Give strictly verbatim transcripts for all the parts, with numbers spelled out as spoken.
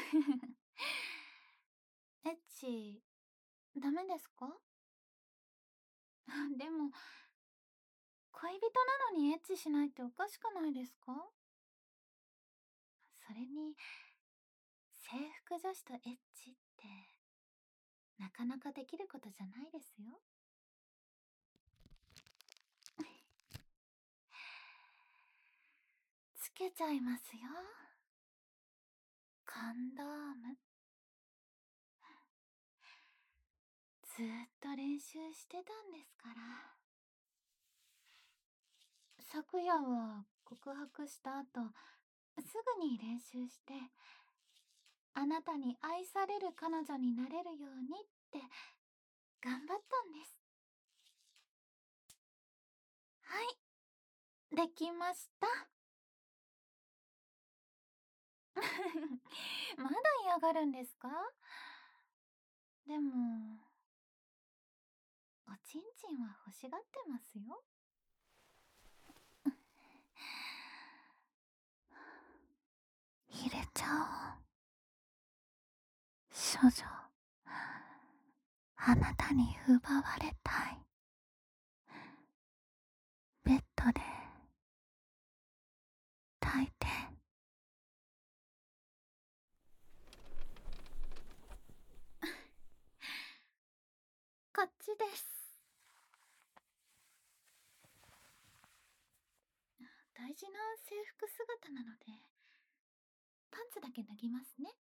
エッチ、ダメですか？でも、恋人なのにエッチしないっておかしくないですか？それに、制服女子とエッチって、なかなかできることじゃないですよ。つけちゃいますよ。コンドーム。ずーっと練習してたんですから。昨夜は告白した後、すぐに練習して、あなたに愛される彼女になれるようにって頑張ったんです。はい、できました。まだ嫌がるんですか？でも、おちんちんは欲しがってますよ。入れちゃおう。少女、あなたに奪われたい。ベッドで抱いて。こっちです。大事な制服姿なので、パンツだけ脱ぎますね。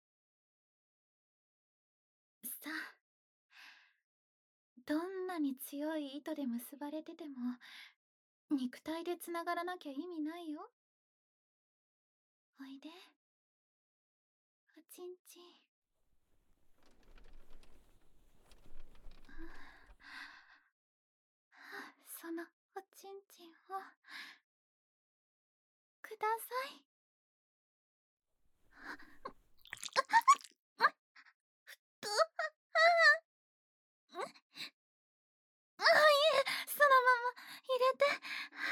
さあ、どんなに強い糸で結ばれてても、肉体でつながらなきゃ意味ないよ。おいで、おちんちん。そのおちんちんをください。あ、いえ、そのまま入れて。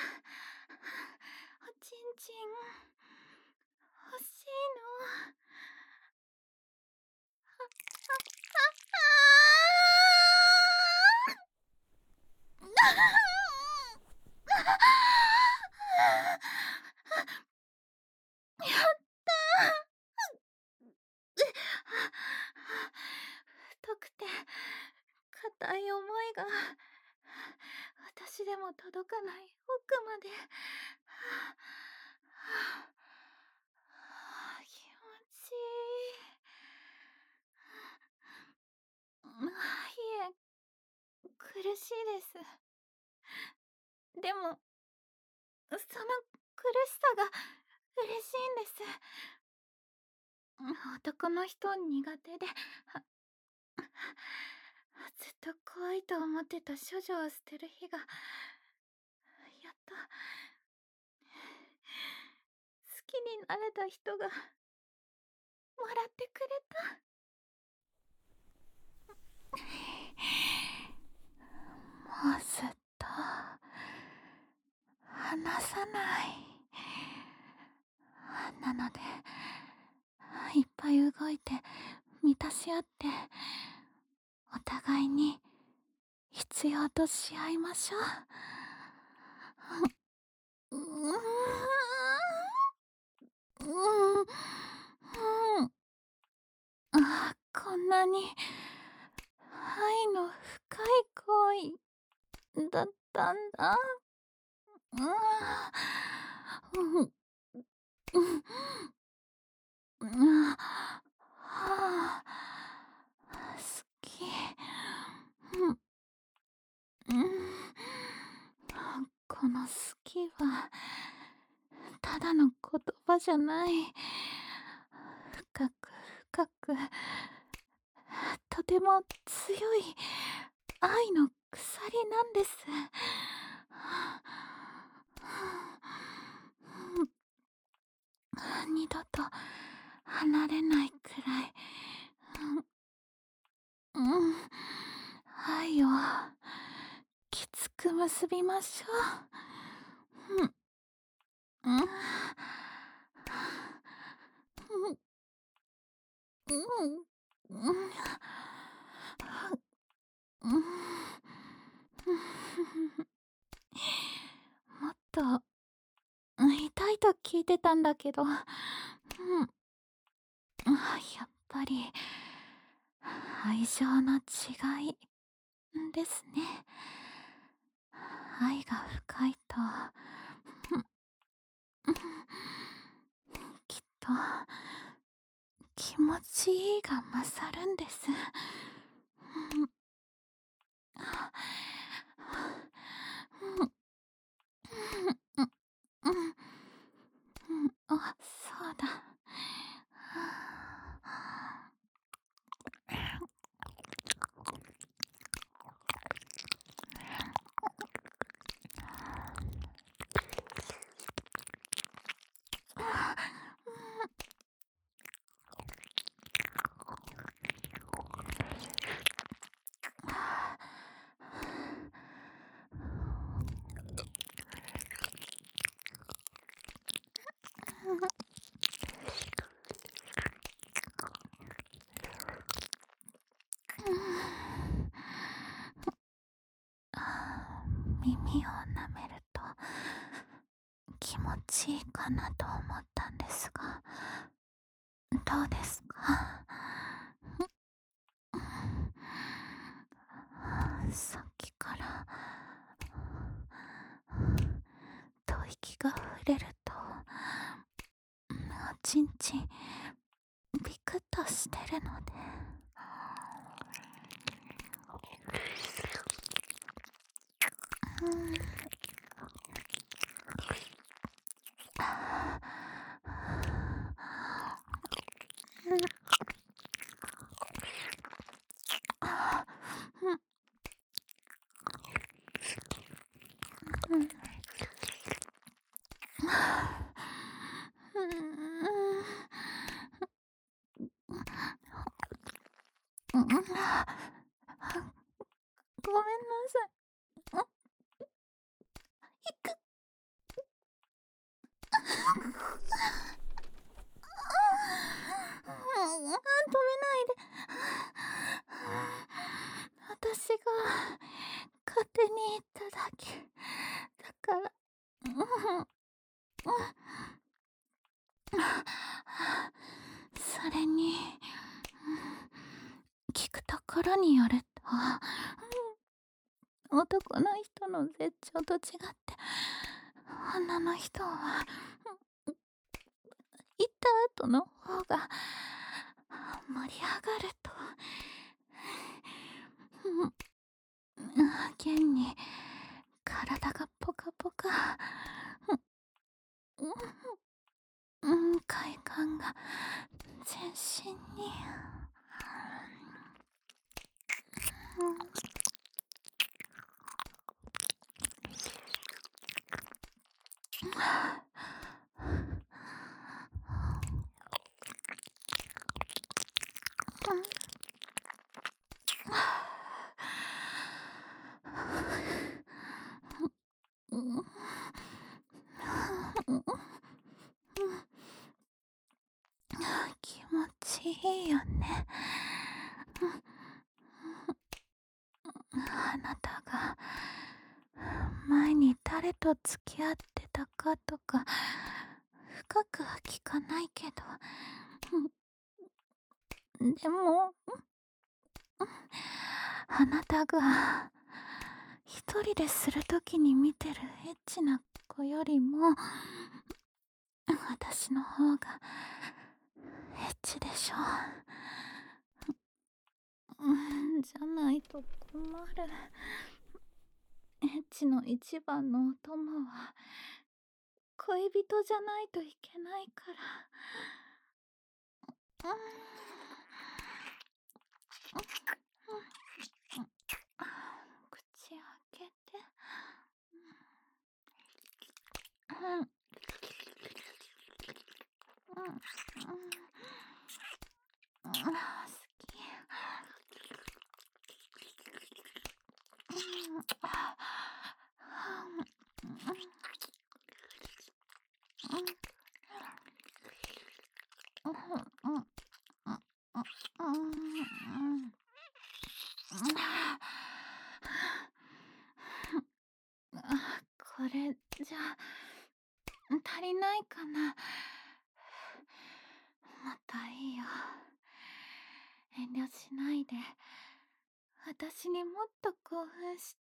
おちんちん欲しいの。やったー。太くて硬い思いが私でも届かない奥まで。気持ちいい。いえ、苦しいです。でも、その苦しさが嬉しいんです。男の人苦手で、ずっと怖いと思ってた処女を捨てる日が、やっと、好きになれた人が、もらってくれた。もうずっと、離さない。なので、いっぱい動いて、満たし合って、お互いに必要とし合いましょう。うーん。うん。うん。あ、こんなに愛の深い恋だったんだ。うん。うん。うん。うん。はあ、好き。うん。うん。この好きは、ただの言葉じゃない。深く深く、とても強い愛の鎖なんです。二度と離れないくらい、うん、愛をきつく結びましょう。うん、うん、うん。 うん、うん、うん、もっと痛いと聞いてたんだけど、うん、やっぱり愛情の違いですね。愛が深いと、きっと気持ちいいが勝るんです。あ、そうだ。耳を舐めると気持ちいいかなと思ったんですが、どうですか？さっきから吐息が触れるとおちんちんビクッとしてるので、うん、うん、うん、うん、ごめんなさい。いく、止めないで。私が勝手に言っただけだから。うん、それに、聞くところによると、男の人の絶頂と違って女の人は行った後の方が盛り上がると、現に体がポカポカ、うん、快感が全身に、うん、うん、気持ちいいよね。あなたが前に誰と付き合ってたかとか深くは聞かないけど、でもあなたが一人でするときに見てるエッチな子よりも私の方がエッチでしょ。うん、じゃないと困る。エッチの一番のお供は恋人じゃないといけないから。うん、口開けて。うん、うん、うん、うん、好き。うん、うん、うん、うん、 慮しないで。私にもっと興奮して。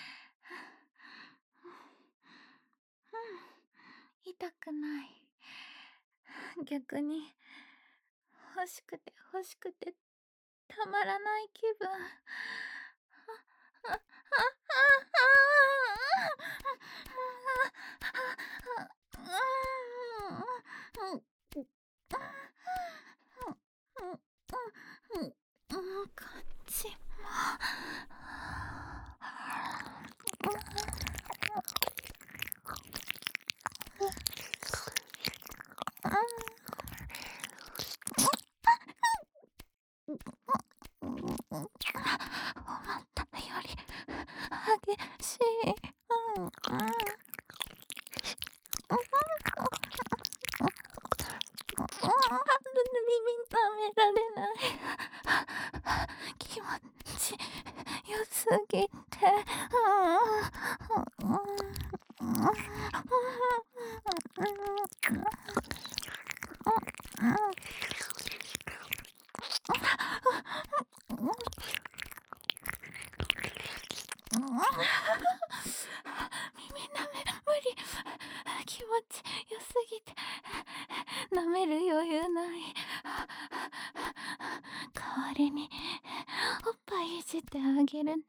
うん、痛くない。逆に欲しくて欲しくてたまらない気分。こっちも。思ったより激しい。うんうん耳舐められない。気持ちよすぎて。耳舐め無理。気持ちよすぎて舐める余裕ない。代わりにおっぱいいじってあげるね。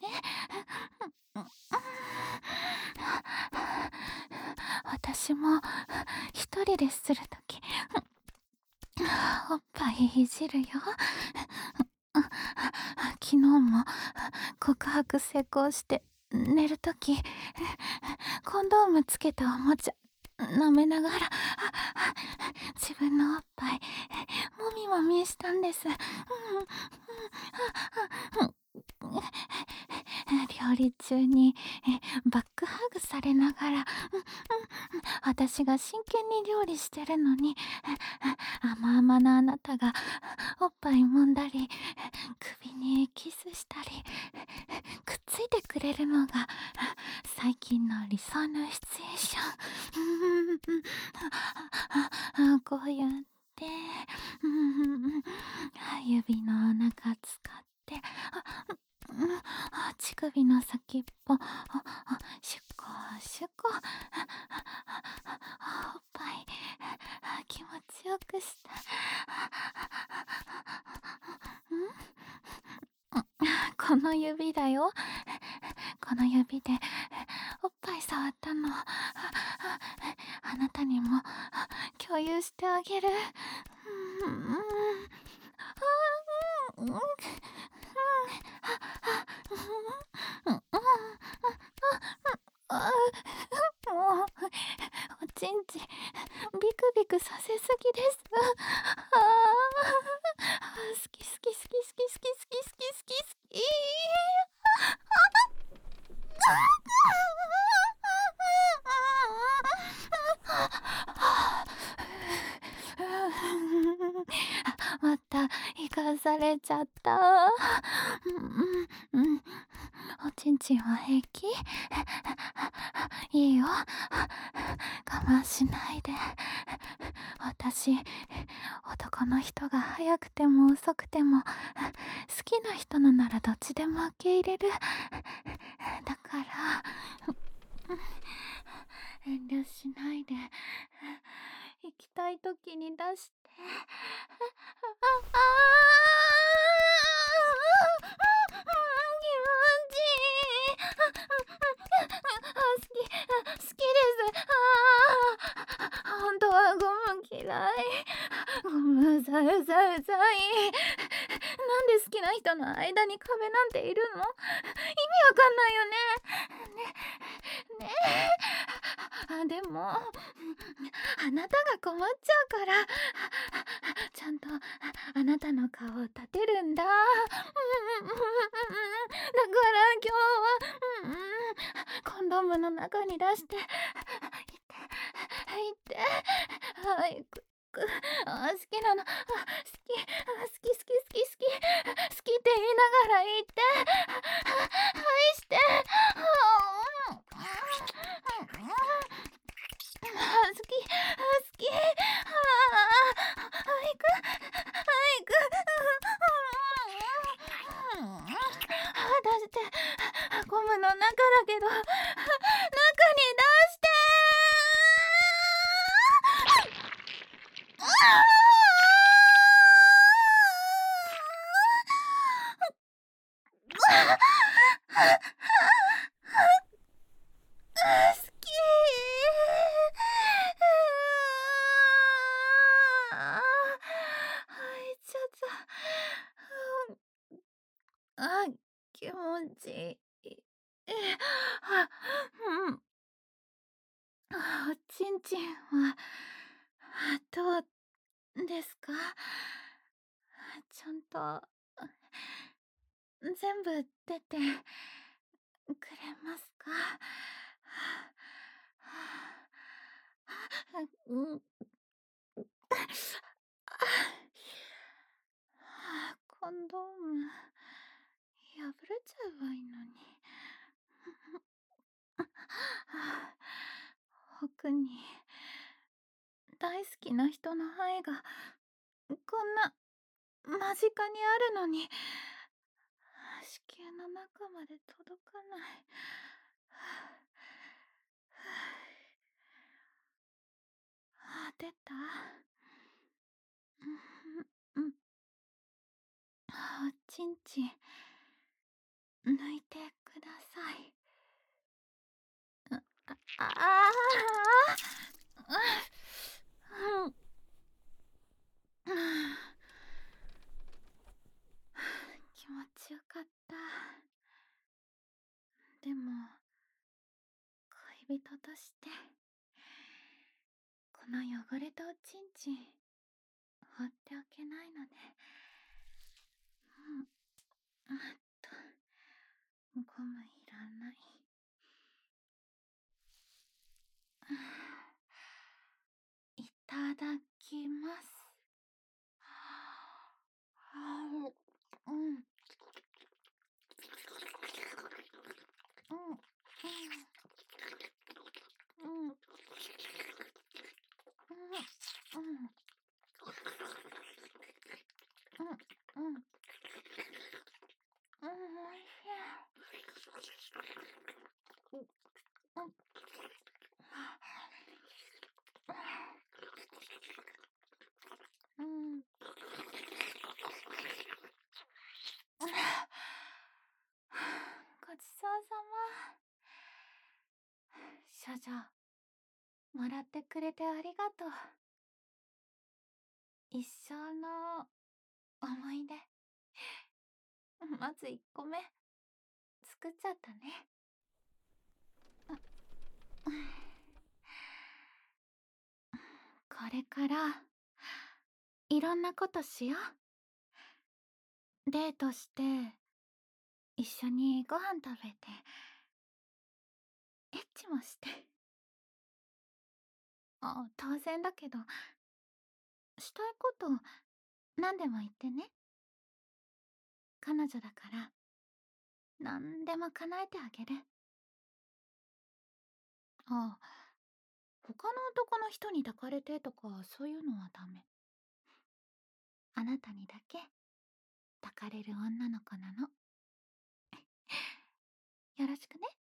私も一人でするときおっぱいいじるよ。昨日も告白成功して寝るときコンドームつけたおもちゃ舐めながら自分のおっぱいもみもみしたんです。料理中にバックハグされながら私が真剣に料理してるのに甘々なあなたがおっぱい揉んだり首にキスしたりくっついてくれるのが最近の理想のシチュエーション。こうやって指の中使って乳首の先っぽシュコシュコおっぱい気持ちよくした。この指だよ。この指でおっぱい触ったのあなたにも共有してあげる。もうおちんちビクビクさせすぎです。あー好き好き好き好き好き好き好き好き好き。また生かされちゃった。うんうん、おちんちんは平気？いいよ、我慢しないで。私男の人が早くても遅くても好きな人のならどっちでも受け入れる。だから遠慮しないで行きたい時に出して。あ気持ちいい。好き好きです。あ本当はゴム嫌い。ゴムうざいうざいうざい。なんで好きな人の間に壁なんているの？意味わかんないよね。ねねえ。あでもあなたが困っちゃうからちゃんとあなたの顔を立てるんだ。だから今日はコンドームの中に出していっていって早く。あ好きなの。あ好き好き好き好き好き好きって言いながら言って愛して。好き好き。あ早く早く。 あ、気持ちいい。え、は、うん。あ、おちんちんは、どうですか？ちゃんと、全部出てくれますか？うん。コンドーム破れちゃえばいいのに。奥に大好きな人の愛がこんな間近にあるのに、子宮の中まで届かない。あ、出た。うん、うん。おちんちん抜いてください。あああ、うん。気持ちよかった。でも恋人としてこの汚れたおちんちん放っておけないのね。うん。あとゴムいらない。いただきます。うん。うん。うん。うん。うん。うん。うん。うん。うん、おいしい。うん。うん。うん。ごちそうさま。処女、もらってくれてありがとう。一生の思い出。まずいっこめ作っちゃったね。これからいろんなことしよう。デートして一緒にご飯食べてエッチもして。あ、当然だけど、したいこと何でも言ってね。彼女だから何でも叶えてあげる。あ、他の男の人に抱かれてとかそういうのはダメ。あなたにだけ抱かれる女の子なの。よろしくね。